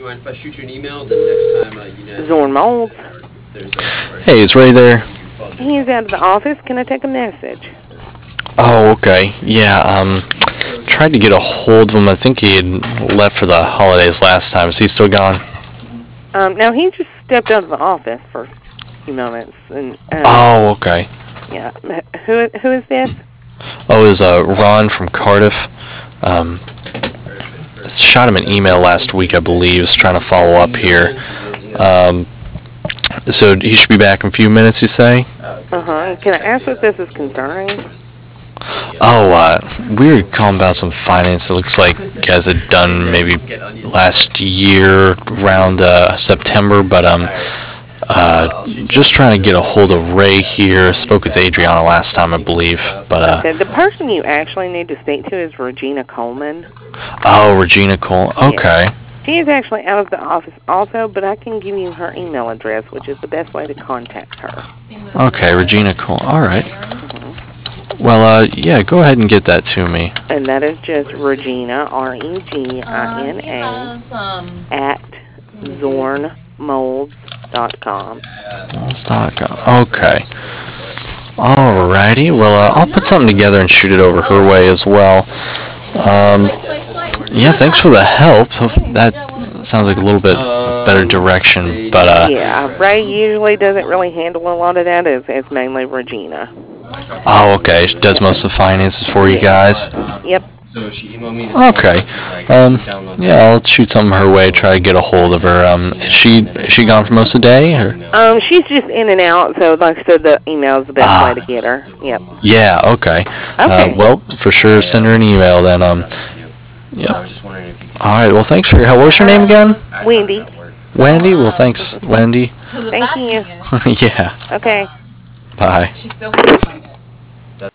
you mind if I shoot you an email the next time you guys... Zorn Molds. Hey, is Ray there? He is out of the office. Can I take a message? Oh, okay. Yeah, tried to get a hold of him. I think he had left for the holidays last time. Is he still gone? No, he just stepped out of the office for a few moments. And, oh, okay. Yeah. Who is this? Oh, it was Ron from Cardiff. Shot him an email last week, I believe. Was trying to follow up here. So he should be back in a few minutes, you say? Uh-huh. Can I ask what this is concerning? Oh, we were calling about some finance. It looks like you guys had done maybe last year around September, but just trying to get a hold of Ray here. Spoke with Adriana last time, I believe. But okay, the person you actually need to speak to is Regina Coleman. Oh, Regina Coleman. Okay. Yeah. She is actually out of the office also, but I can give you her email address, which is the best way to contact her. Okay, Regina Coleman. All right. Well, yeah, go ahead and get that to me. And that is just Regina, Regina, at zornmolds.com. Okay. Alrighty. Well, I'll put something together and shoot it over her way as well. Yeah, thanks for the help. That sounds like a little bit better direction, but yeah, Ray usually doesn't really handle a lot of that. It's mainly Regina. Oh, okay. She does most of the finances for you guys? Yep. Okay. Yeah, I'll shoot something her way, try to get a hold of her. Is she gone for most of the day? Or? She's just in and out, so like I said, the email is the best way to get her. Yep. Yeah, okay. Well, for sure, send her an email then. Yep. Alright, well, thanks for your help. What's your name again? Wendy. Wendy? Well, thanks, Wendy. Thank you. Yeah. Okay. Bye.